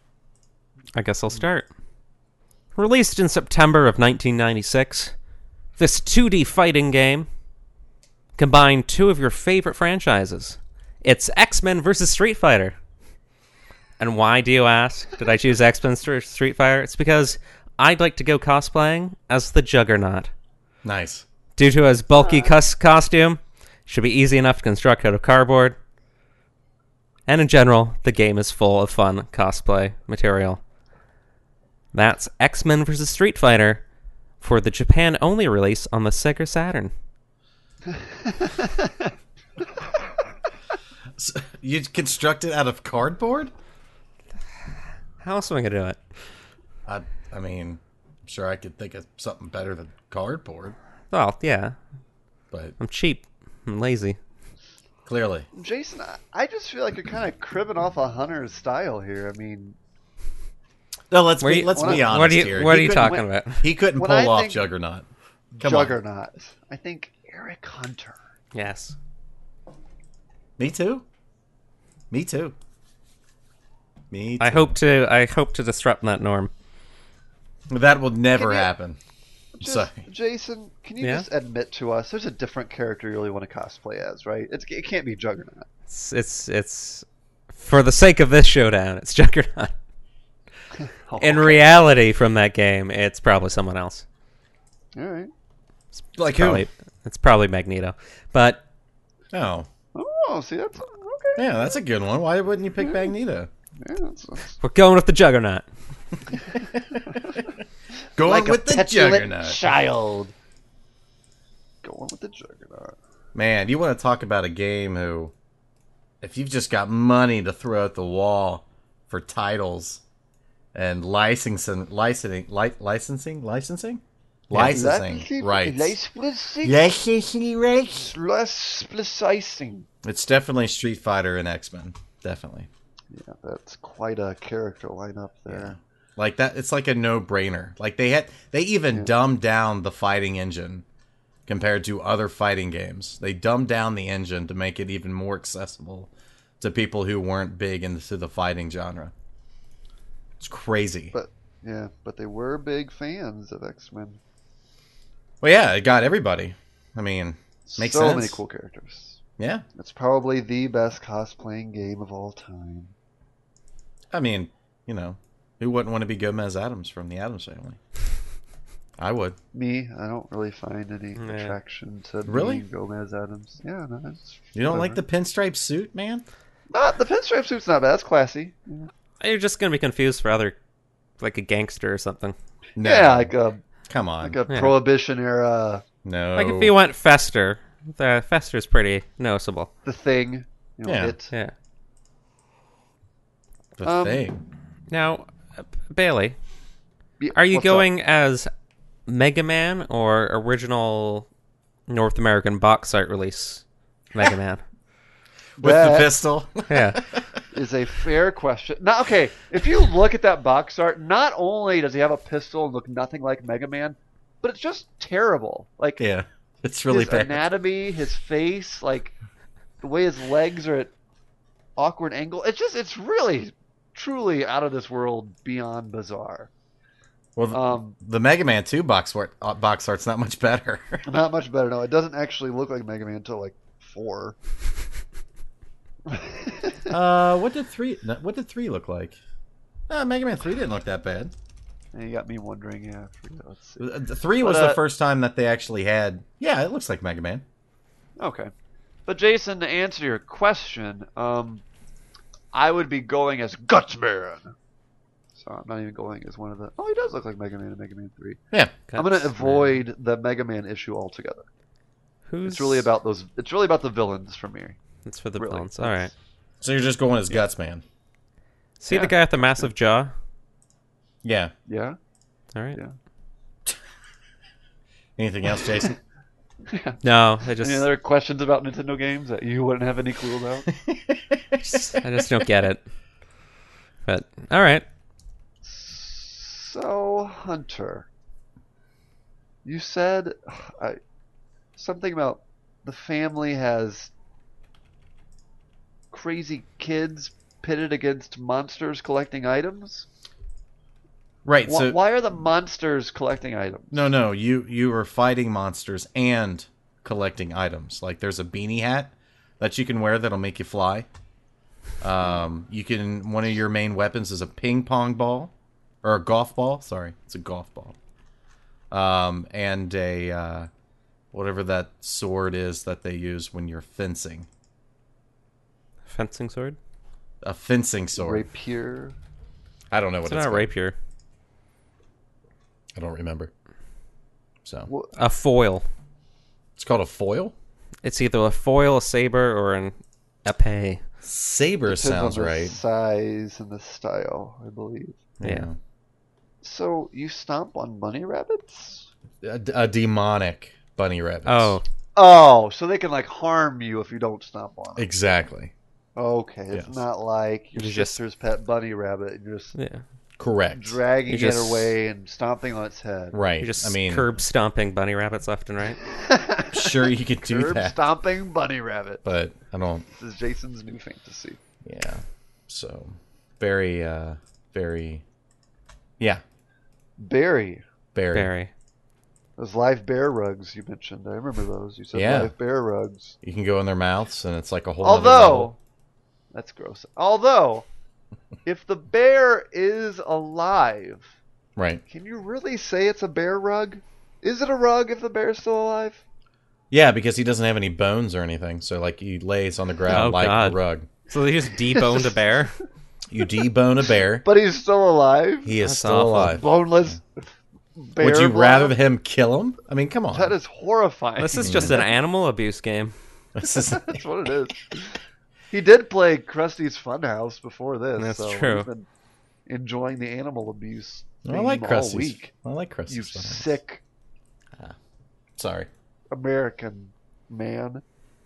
I guess I'll start. Released in September of 1996, this 2D fighting game combined 2 of your favorite franchises. It's X-Men vs. Street Fighter. And why, do you ask? Did I choose X-Men vs. Street Fighter? It's because I'd like to go cosplaying as the Juggernaut. Nice. Due to his bulky costume, should be easy enough to construct out of cardboard. And in general, the game is full of fun cosplay material. That's X-Men vs. Street Fighter for the Japan-only release on the Sega Saturn. So you construct it out of cardboard? How else am I going to do it? I mean, I'm sure I could think of something better than cardboard, Well, yeah. but I'm cheap. I'm lazy. clearly. Jason, I just feel like you're kind of cribbing off a Hunter's style here. I mean, No, let's Where be you- honest What are you, here. what are He you couldn't- talking about? He couldn't When pull I off think- Juggernaut. Come on. Juggernaut. I think Eric Hunter. Yes. Me too. Me too. Me too. I hope to disrupt that norm. That will never Can you- happen. Just, Sorry. Jason, can you Yeah? just admit to us there's a different character you really want to cosplay as, right? It can't be Juggernaut. It's for the sake of this showdown, it's Juggernaut. Oh, In reality, from that game, it's probably someone else. All right. Like who? It's probably Magneto. But Oh. Oh, see, that's okay. Yeah, that's a good one. Why wouldn't you pick Magneto? Yeah, that's we're going with the Juggernaut. Going like with a the petulant Juggernaut. child. Going with the Juggernaut. Man, you want to talk about a game who, if you've just got money to throw at the wall for titles and licensing rights. Licensing rights. Less precising. It's definitely Street Fighter and X-Men. Definitely. Yeah, that's quite a character lineup there. Like that, it's like a no-brainer. Like they even dumbed down the fighting engine compared to other fighting games. They dumbed down the engine to make it even more accessible to people who weren't big into the fighting genre. It's crazy. But they were big fans of X-Men. Well, yeah, it got everybody. I mean, makes so sense. many cool characters. Yeah, It's probably the best cosplaying game of all time. I mean, you know, who wouldn't want to be Gomez Adams from the Addams Family? I would. Me, I don't really find any Yeah. attraction to Really? being Gomez Adams. Yeah, no, it's You don't like the whatever. pinstripe suit, man? The pinstripe suit's not bad. That's classy. You're just gonna be confused for other, like a gangster or something. No. Yeah, like a Come on. like a Prohibition era, No. Like if you went Fester, the Fester's pretty noticeable. The Thing. You know, Yeah. It. Yeah. The thing. Now, Bailey, Yeah, are you what's going as Mega Man or original North American box art release Mega Man? With That- the pistol. Yeah. Is a fair question. Now, okay, if you look at that box art, not only does he have a pistol and look nothing like Mega Man, but it's just terrible. Like Yeah. It's really his bad. anatomy, his face, like the way his legs are at awkward angle. It's really, truly out of this world, beyond bizarre. Well, the Mega Man 2 box art's not much better. Not much better. No, it doesn't actually look like Mega Man until like 4. What did 3 look like? Mega Man 3 didn't look that bad. And you got me wondering. Yeah, I forget. Let's see. The 3 was But, the first time that they actually had. Yeah, it looks like Mega Man. Okay. But Jason, to answer your question, I would be going as Gutsman. So I'm not even going as one of the. Oh, he does look like Mega Man in Mega Man 3. Yeah. I'm going to avoid the Mega Man issue altogether. Who's It's really about those. It's really about the villains for me. It's for the really. villains. All right. So you're just going as Guts Man. See Yeah. the guy with the massive jaw? Yeah. Yeah. All right. Yeah. Anything else, Jason? No, I just Any other questions about Nintendo games that you wouldn't have any clue about? I just don't get it. But all right. So, Hunter, you said something about the family has crazy kids pitted against monsters collecting items? Right. So Why are the monsters collecting items? no, you are fighting monsters and collecting items. Like there's a beanie hat that you can wear that'll make you fly. You can one of your main weapons is a ping pong ball or a golf ball. Sorry, it's a golf ball. And a whatever that sword is that they use when you're fencing. Fencing sword? A fencing sword. Rapier. I don't know what It's it's not a called. rapier. I don't remember. So A foil. it's called a foil. It's either a foil, a saber, or an epee. Saber Depends sounds on the right. size and the style, I believe. Yeah. So you stomp on bunny rabbits? A demonic bunny rabbit. Oh, so they can like harm you if you don't stomp on them. Exactly. Okay, it's Yes. not like your You just- sister's pet bunny rabbit and you're just Yeah. Correct. dragging You just- it away and stomping on its head. Right. You're just I mean, curb stomping bunny rabbits left and right. sure you could do Curb that, stomping bunny rabbit. but I don't. This is Jason's new fantasy. Yeah. So, very, yeah, Barry. Barry. Those live bear rugs you mentioned. I remember those. You said Yeah. live bear rugs. You can go in their mouths, and it's like a whole. other Although, level. that's gross. Although, if the bear is alive, Right. can you really say it's a bear rug? Is it a rug if the bear's still alive? Yeah, because he doesn't have any bones or anything, so like he lays on the ground Oh, like God. a rug. So they just deboned a bear? You debone a bear, But he's still alive? he is That's still awful. alive. Boneless bear Would you blob? rather him kill him? I mean, come on. That is horrifying. This is just an animal abuse game. This is- That's what it is. He did play Krusty's Funhouse before this. That's so true. He's been enjoying the animal abuse I like theme all Krusty's. week. I like Krusty's. You Funhouse. sick Sorry. American man.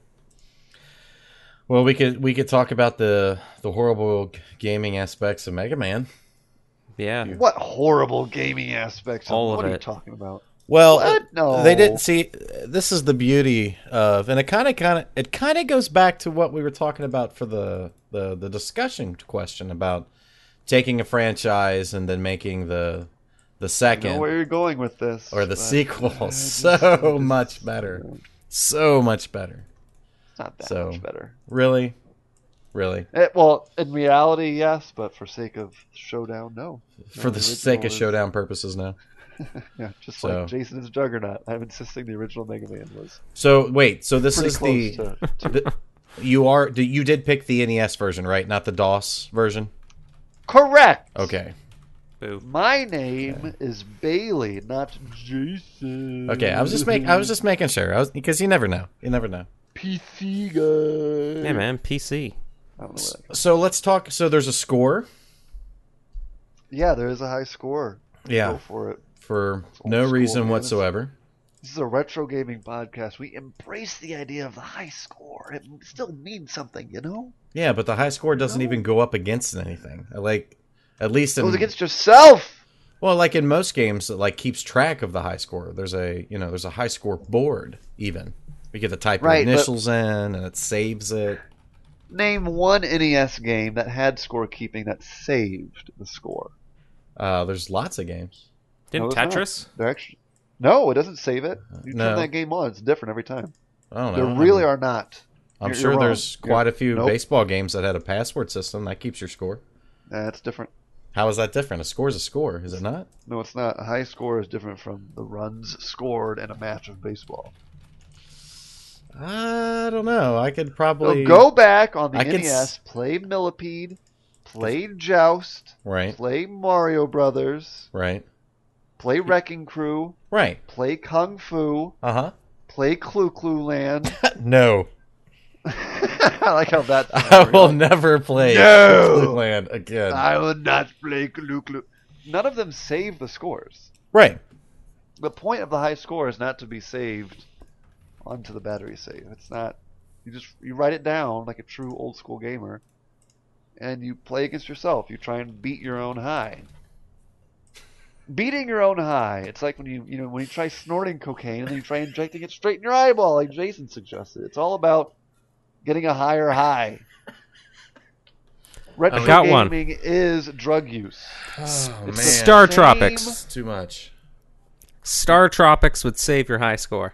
Well, we could talk about the horrible gaming aspects of Mega Man. Yeah. What horrible gaming aspects? All of what are you it. talking about? Well, What? No. they didn't see. This is the beauty of, and it kind of goes back to what we were talking about for the discussion question about taking a franchise and then making the I know second where you're going with this. or the but sequel so much better, so much better. It's not that So- much better. Really. Well, in reality, yes, but for sake of showdown, no. For the sake of showdown purposes, no. Yeah, just So- like Jason is Juggernaut. I'm insisting the original Mega Man was So wait, so this pretty is close to. the you did pick the NES version, right? Not the DOS version. Correct. Okay. Boo. My name is Bailey, not Jason. Okay. I was just making sure. Because you never know. You never know. PC guy. Hey, man. PC. I don't know where that goes. So let's talk. So there's a score. Yeah, there is a high score. Go Yeah. for it. For old no school, reason man. whatsoever. This is a retro gaming podcast. We embrace the idea of the high score. It still means something, you know? Yeah, but the high score doesn't even go up against anything. Like, at least It in goes against yourself. well, like in most games, it like keeps track of the high score. There's a high score board even. You get to type your Right, but- initials in, and it saves it. Name one NES game that had scorekeeping that saved the score. There's lots of games. Didn't No, it's not. Tetris? They're actually no, it doesn't save it. You No. turn that game on; it's different every time. I don't There know. really are not. I'm You're sure wrong. there's quite a few Nope. baseball games that had a password system that keeps your score. That's different. How is that different? A score is a score, is it not? No, it's not. A high score is different from the runs scored in a match of baseball. I don't know. I could So probably go back on the I can NES, play Millipede, play Joust, right, play Mario Brothers, right, play Wrecking Crew, right. play Kung Fu, Uh play Clue Clue Land. huh. No, I like how that. I will never play No! Clue Land again. I would not play Clue Clue. None of them save the scores. Right. The point of the high score is not to be saved onto the battery save. It's not. You write it down like a true old school gamer, and you play against yourself. You try and beat your own high. Beating your own high. It's like when when you try snorting cocaine and then you try injecting it straight in your eyeball, like Jason suggested. It's all about getting a higher high. Retro got one. gaming is drug use. Oh man, Star Same- Tropics. It's too much. Star Tropics would save your high score.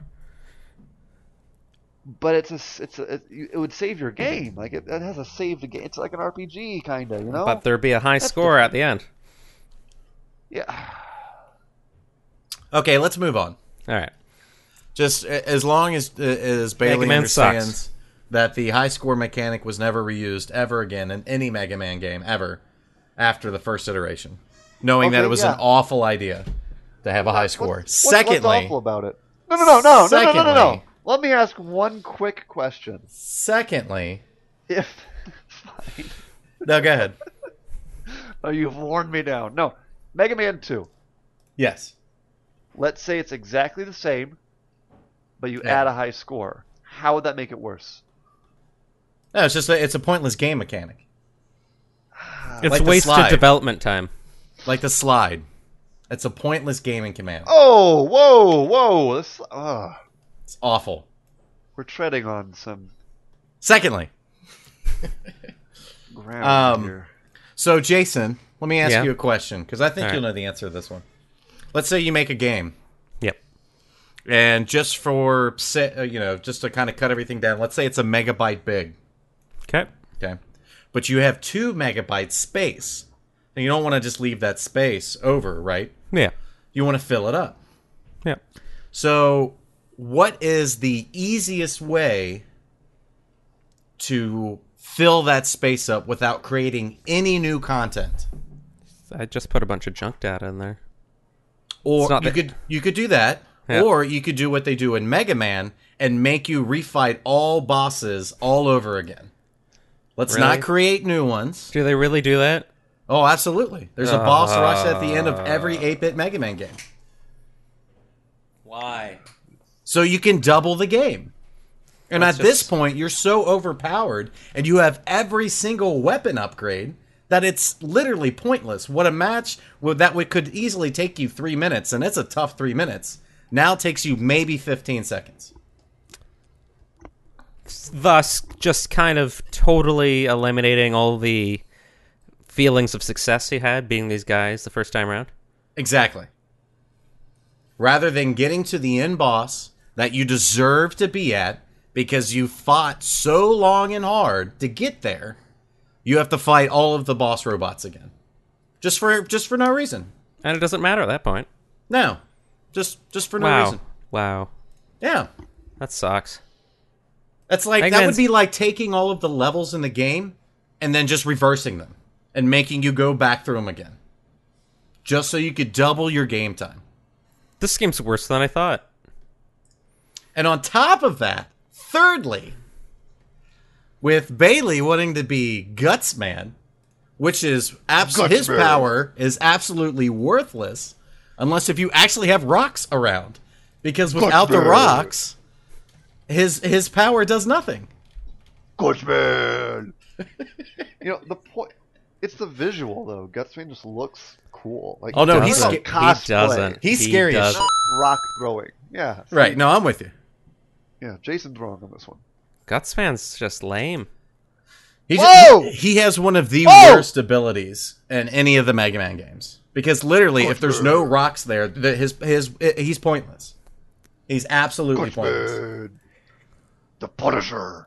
But it would save your game. Like it has a saved game. It's like an RPG kind of, you know. But there'd be a high score at the end. Yeah. Okay, let's move on. All right. Just as long as Bailey Mega Man understands sucks. that the high score mechanic was never reused ever again in any Mega Man game ever after the first iteration, knowing that Okay, it was yeah. an awful idea to have a high score. What's Secondly, awful about it? No. Secondly- Let me ask one quick question. secondly, If fine. no, go ahead. Oh, you've worn me down. No. Mega Man 2. Yes. Let's say it's exactly the same, but you Yeah. add a high score. How would that make it worse? No, it's just it's a pointless game mechanic. It's Like the wasted slide. development time. Like the slide. It's a pointless gaming command. Oh, whoa! It's awful. We're treading on some Secondly, ground here. so Jason, let me ask Yeah. you a question, because I think All you'll right. know the answer to this one. Let's say you make a game, Yep. and just for, just to kind of cut everything down, let's say it's a megabyte big. Okay. Okay. But you have 2 megabytes space. And you don't want to just leave that space over, right? Yeah. You want to fill it up. Yeah. So, what is the easiest way to fill that space up without creating any new content? I just put a bunch of junk data in there. Or It's not you could do that, Yeah. or you could do what they do in Mega Man and make you refight all bosses all over again. Let's Really? not create new ones. Do they really do that? Oh, absolutely. There's a boss rush at the end of every 8-bit Mega Man game. Why? So you can double the game. And That's at this just- point, you're so overpowered and you have every single weapon upgrade that it's literally pointless. What a match could easily take you 3 minutes, and it's a tough 3 minutes, now takes you maybe 15 seconds. Thus, just kind of totally eliminating all the feelings of success he had being these guys the first time around. Exactly. Rather than getting to the end boss that you deserve to be at because you fought so long and hard to get there, you have to fight all of the boss robots again. Just for no reason. And it doesn't matter at that point. No. Just for no Wow. reason. Wow. Yeah. That sucks. That's like that would be like taking all of the levels in the game and then just reversing them and making you go back through them again. Just so you could double your game time. This game's worse than I thought. And on top of that, thirdly, with Bailey wanting to be Gutsman, which is his power is absolutely worthless unless if you actually have rocks around. Because without the rocks, his power does nothing. Gutsman! the point... It's the visual, though. Gutsman just looks cool. Like, Oh, no, talk he's about sca- He cosplay. doesn't. He's He scary as doesn't. Rock throwing. Yeah. Right, no, I'm with you. Yeah, Jason's wrong on this one. Gutsman's just lame. Whoa! He has one of the Whoa! worst abilities in any of the Mega Man games. Because literally, if there's no rocks there, he's pointless. He's absolutely pointless. Gutsman! The Punisher!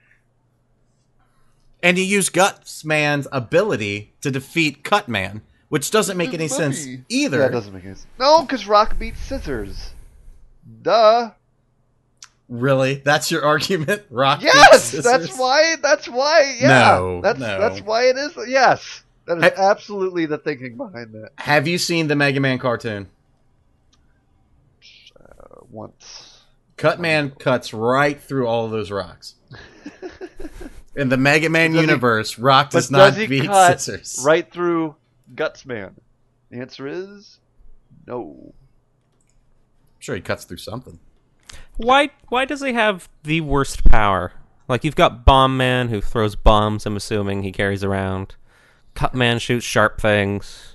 And you use Gutsman's ability to defeat Cutman, which doesn't make any sense either. That doesn't make any sense. No, because Rock beats Scissors. Duh. Really? That's your argument? Rock beats Yes, Scissors? that's why. Yeah, No, that's no. that's why it is. Yes, that is Hey- absolutely the thinking behind that. Have you seen the Mega Man cartoon? Once. Cutman cuts right through all of those rocks. In the Mega Man Does he- universe, Rock But does not does he beat cut Scissors. right through Gutsman? The answer is no. I'm sure he cuts through something. Why does he have the worst power? Like, you've got Bomb Man who throws bombs, I'm assuming he carries around. Cutman shoots sharp things.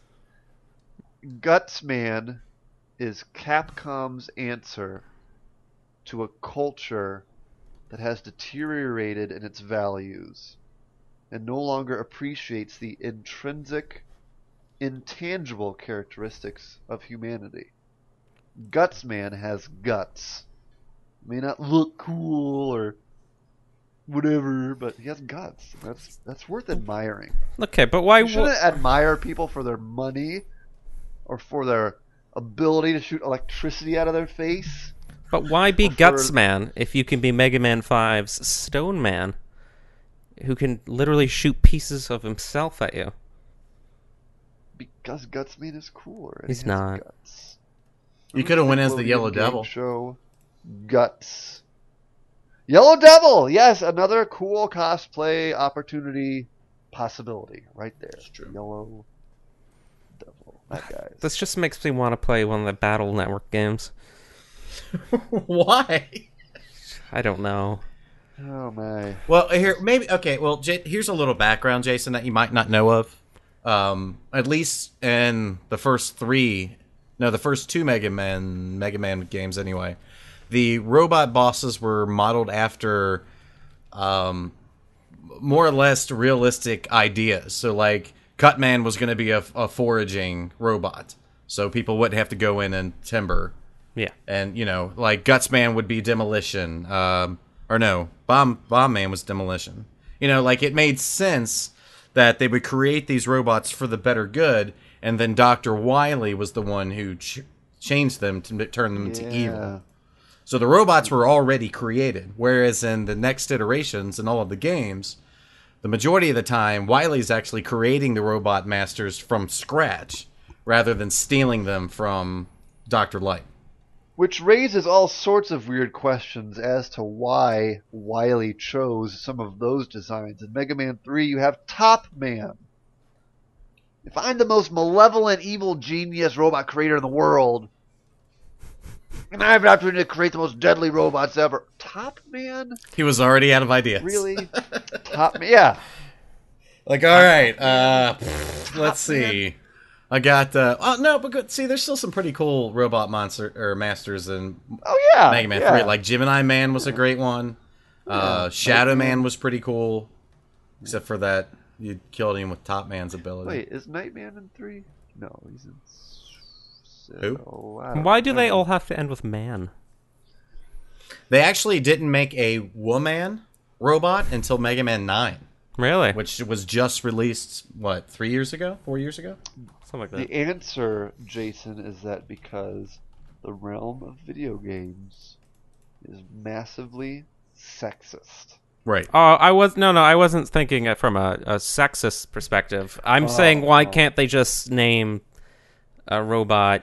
Gutsman is Capcom's answer to a culture that has deteriorated in its values and no longer appreciates the intrinsic, intangible characteristics of humanity. Gutsman has guts. May not look cool or whatever, but he has guts. That's worth admiring. Okay, but why... You shouldn't admire people for their money or for their ability to shoot electricity out of their face. But why be Or for- Gutsman if you can be Mega Man 5's Stone Man, who can literally shoot pieces of himself at you? Because Gutsman is cooler. and He's he has not. Guts. You could have went as the Nickelodeon Yellow game Devil. Show. Guts. Yellow Devil! Yes, another cool cosplay opportunity possibility right there. true. Yellow Devil. That guy. This just makes me want to play one of the Battle Network games. Why? I don't know. Oh my. Well, here maybe okay. Well, here's a little background, Jason, that you might not know of. At least in the first two Mega Man games, anyway. The robot bosses were modeled after, more or less realistic ideas. So, like, Cutman was going to be a foraging robot, so people wouldn't have to go in and timber. Yeah. And, like, Gutsman would be demolition. Or no, Bomb Man was demolition. Like, it made sense that they would create these robots for the better good, and then Dr. Wily was the one who changed them to turn them into evil. So the robots were already created, whereas in the next iterations in all of the games, the majority of the time, Wily's actually creating the robot masters from scratch, rather than stealing them from Dr. Light. Which raises all sorts of weird questions as to why Wily chose some of those designs. In Mega Man 3, you have Top Man. If I'm the most malevolent, evil genius robot creator in the world, and I have an opportunity to create the most deadly robots ever, Top Man? He was already out of ideas. Really? Top Man? Yeah. Like, all right, let's see. I got no, but good. See, there's still some pretty cool robot masters in Mega Man 3. Like Gemini Man was a great one. Shadow Man was pretty cool, except for that you killed him with Top Man's ability. Wait, is Nightman in 3? No, he's in. Who? Why do they all have to end with man? They actually didn't make a woman robot until Mega Man 9. Really? Which was just released, 3 years ago? 4 years ago? Something like that. The answer, Jason, is that because the realm of video games is massively sexist. Right. I wasn't thinking it from a sexist perspective. I'm saying why can't they just name a robot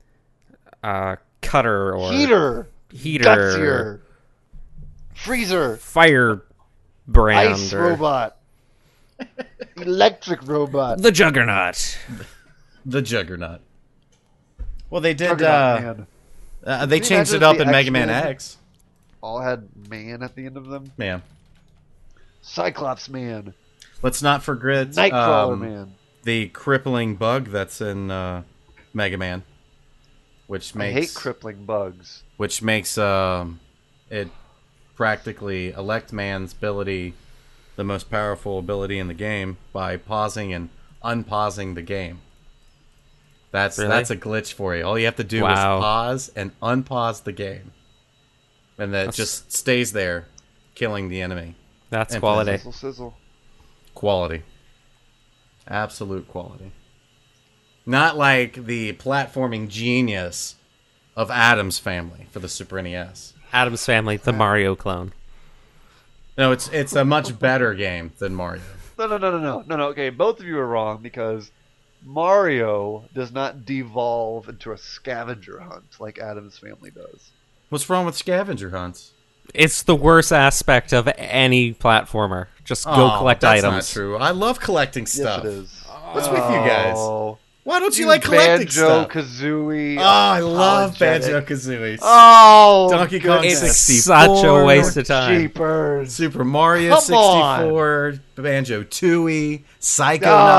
Cutter or Heater, Gutsier, Freezer, Fire Brand, Ice Robot, Electric Robot, the Juggernaut. The Juggernaut. Well, they did. Juggernaut Man. They Can you changed it imagine up the in Mega Man X-Men? X. All had man at the end of them. Man. Cyclops Man, Let's not forget Nightcrawler Man. the crippling bug that's in Mega Man, which I makes hate crippling bugs. which makes it practically elect man's ability the most powerful ability in the game by pausing and unpausing the game. That's a glitch for you. All you have to do is pause and unpause the game, and that just stays there, killing the enemy. That's quality. Sizzle, sizzle. Quality. Absolute quality. Not like the platforming genius of Adam's Family for the Super NES. Adam's Family, the Mario clone. No, it's a much better game than Mario. No. Okay, both of you are wrong because Mario does not devolve into a scavenger hunt like Adam's Family does. What's wrong with scavenger hunts? It's the worst aspect of any platformer. Just go collect that's items. That's not true. I love collecting stuff. Yes, it is. What's with you guys? Oh, Why don't you like collecting stuff? Banjo-Kazooie. Oh, I love apologetic. Banjo-Kazooie. Oh, Donkey Kong goodness. It's 64. such a waste of time. Jeepers. Super Mario Come 64. Banjo-Tooie. Psychonauts.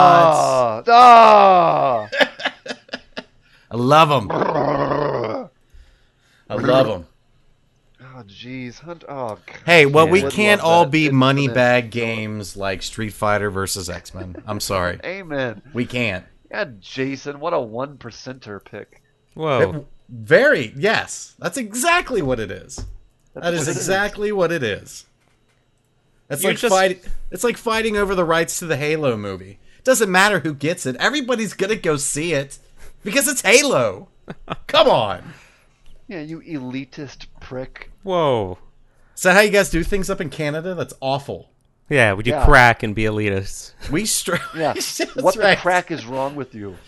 Ah. I love them. I love them. Oh, jeez. Oh, God. Hey, well, we Would can't love all that. be Infinite. money bag games like Street Fighter versus X-Men. I'm sorry. Amen. We can't. Yeah, Jason, what a 1%er pick. Whoa. Yes. That's exactly what it is. That is exactly what it is. It's You're like just- It's like fighting over the rights to the Halo movie. Doesn't matter who gets it. Everybody's gonna go see it because it's Halo. Come on. Yeah, you elitist prick. Whoa. Is that how you guys do things up in Canada? That's awful. Yeah, would you Yeah. crack and be elitist? We Yeah. That's What the right. crack is wrong with you?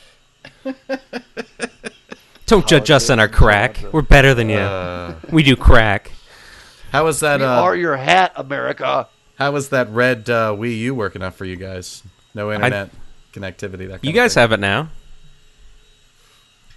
Don't judge us on our crack. We're better than you. We do crack. How was that? We are your hat, America. How was that red Wii U working out for you guys? No internet connectivity. That kind You of guys thing. have it now.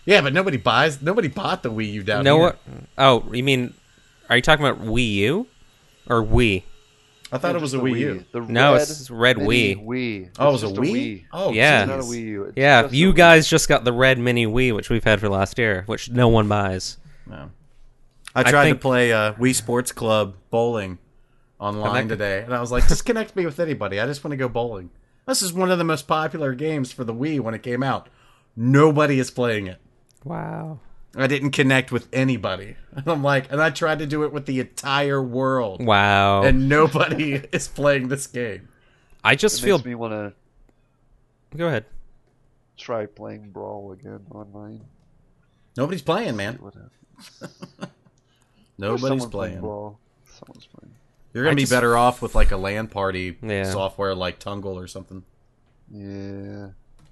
Yeah, but nobody bought the Wii U down No, here. what? Oh, you mean? Are you talking about Wii U or Wii? I thought it was a Wii U. The No, red it's red mini Wii. Wii. Oh, it It's was a just Wii? Oh, Yeah. It's not a jeez. Wii U. It's Yeah, just a you Wii. guys just got the red mini Wii, which we've had for last year, which no one buys. No. I tried think- to play Wii Sports Club bowling online today, and I was like, just connect me with anybody. I just want to go bowling. This is one of the most popular games for the Wii when it came out. Nobody is playing it. Wow. I didn't connect with anybody. And I'm like, and I tried to do it with the entire world, Wow. and nobody is playing this game. I just It feel. makes me want to Go ahead. try playing Brawl again online. Nobody's playing, man. What happens? Nobody's Someone playing. Brawl. Someone's playing. You're gonna I be just- better off with like a LAN party Yeah. software like Tungle or something. Yeah.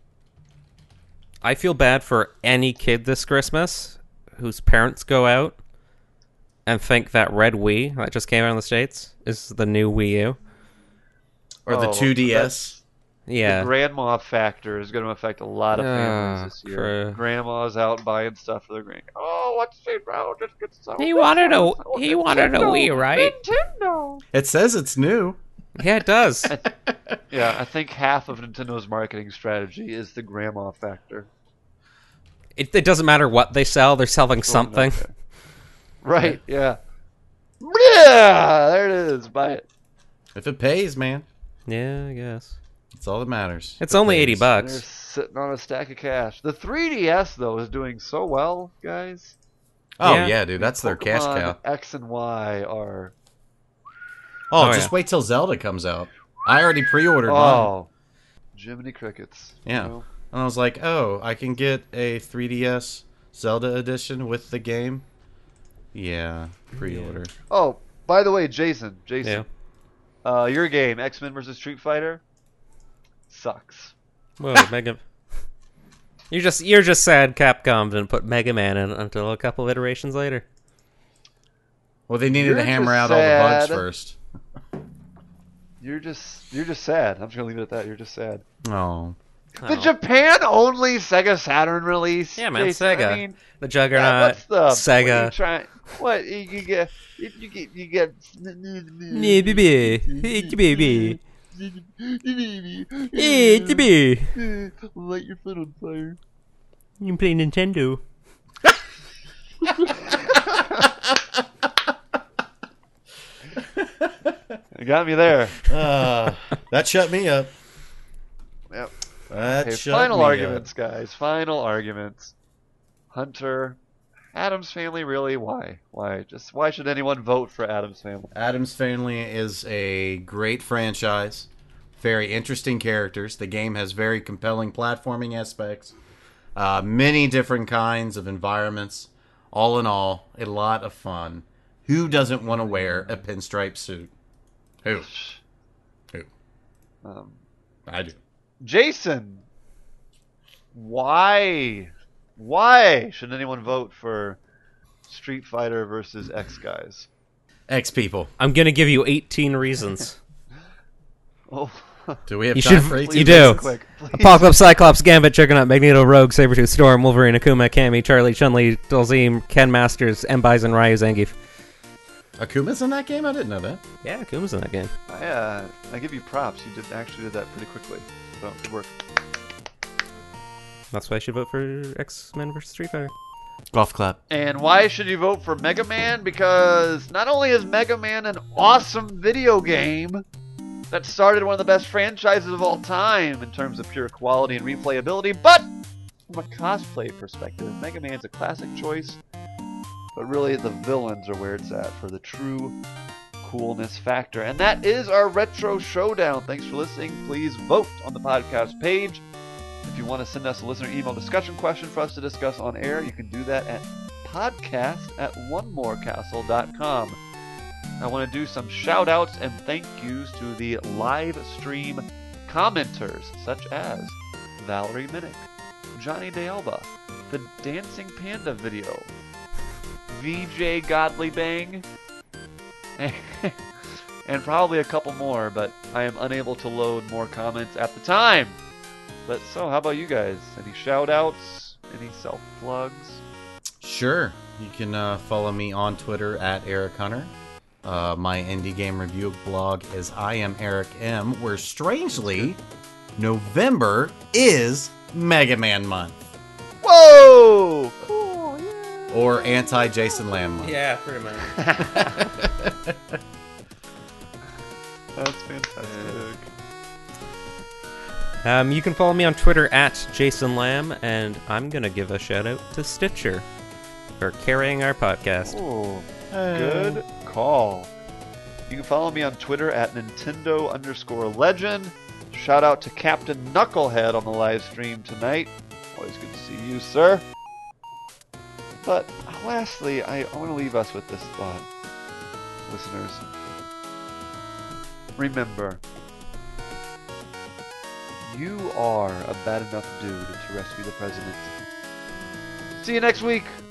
I feel bad for any kid this Christmas whose parents go out and think that red Wii that just came out in the States is the new Wii U. Or the Oh, 2DS. Yeah. The grandma factor is going to affect a lot of families Ah, this year. for- Grandma's out buying stuff for their grand. Oh, what's it, bro? Just get some. He wanted a Wii, right? Nintendo. It says it's new. Yeah, it does. Yeah, I think half of Nintendo's marketing strategy is the grandma factor. It doesn't matter what they sell, they're selling something. Right? Yeah. Yeah, there it is. Buy it. If it pays, man, Yeah, I guess. that's all that matters. It's If it only pays. 80 They're bucks. sitting on a stack of cash. The 3DS though is doing so well, guys. Oh Yeah. yeah, dude, that's their cash Pokemon cow. X and Y are. Oh, Oh, just yeah. wait till Zelda comes out. I already pre-ordered mine. Oh, Jiminy Crickets. you Yeah. know? And I was like, oh, I can get a 3DS Zelda edition with the game. Yeah, pre-order. Oh, by the way, Jason, Yeah. your game X-Men vs Street Fighter sucks. Whoa, Mega. You're just sad Capcom didn't put Mega Man in until a couple of iterations later. Well, they needed You're to hammer out just all the bugs sad. first. You're just sad. I'm just gonna leave it at that. You're just sad. Oh, The Japan only Sega Saturn release. Yeah, man, Jason, Sega. I mean, The yeah, Juggernaut, what's the Sega. What you get? If you get. Yeah, baby. Hey, baby. Hey, baby. Light your foot on fire. You can play Nintendo. You got me there. that shut me up. Yep. That Okay, shut final me arguments, guys. Final arguments. Hunter, Adams Family, really? Why? Why? Just why should anyone vote for Adams Family? Adams Family is a great franchise. Very interesting characters. The game has very compelling platforming aspects. Many different kinds of environments. All in all, a lot of fun. Who doesn't want to wear a pinstripe suit? Who? Who? Um, I do. Jason, why should anyone vote for Street Fighter versus X Guys? X people. I'm gonna give you 18 reasons. Oh, Do we have You time should- for you 18? do. quick, please. Apocalypse, Cyclops, Gambit, Juggernaut, Magneto, Rogue, Sabretooth, Storm, Wolverine, Akuma, Cammy, Charlie, Chun-Li, Dhalsim, Ken Masters, M. Bison, Ryu, Zangief. Akuma's in that game? I didn't know that. Yeah, Akuma's in that game. I give you props. You did that pretty quickly. So good work. That's why I should vote for X-Men vs. Street Fighter. Golf clap. And why should you vote for Mega Man? Because not only is Mega Man an awesome video game that started one of the best franchises of all time in terms of pure quality and replayability, but from a cosplay perspective, Mega Man's a classic choice. But really, the villains are where it's at for the true coolness factor. And that is our Retro Showdown. Thanks for listening. Please vote on the podcast page. If you want to send us a listener email discussion question for us to discuss on air, you can do that at podcast@onemorecastle.com. I want to do some shout outs and thank yous to the live stream commenters, such as Valerie Minnick, Johnny DeAlba, the Dancing Panda video, VJ Godly Bang, and probably a couple more, but I am unable to load more comments at the time. But so, how about you guys? Any shout outs? any self-plugs? Sure. You can follow me on Twitter at Eric Hunter. My indie game review blog is I Am Eric M, where strangely, November is Mega Man month. Whoa! Cool, yeah. Or anti-Jason Lamb month. Yeah, pretty much. That's fantastic. You can follow me on Twitter at Jason Lamb, and I'm going to give a shout out to Stitcher for carrying our podcast. Oh, good call. You can follow me on Twitter at Nintendo_legend. Shout out to Captain Knucklehead on the live stream tonight. Always good to see you, sir. But lastly, I want to leave us with this thought, listeners. Remember, you are a bad enough dude to rescue the president. See you next week.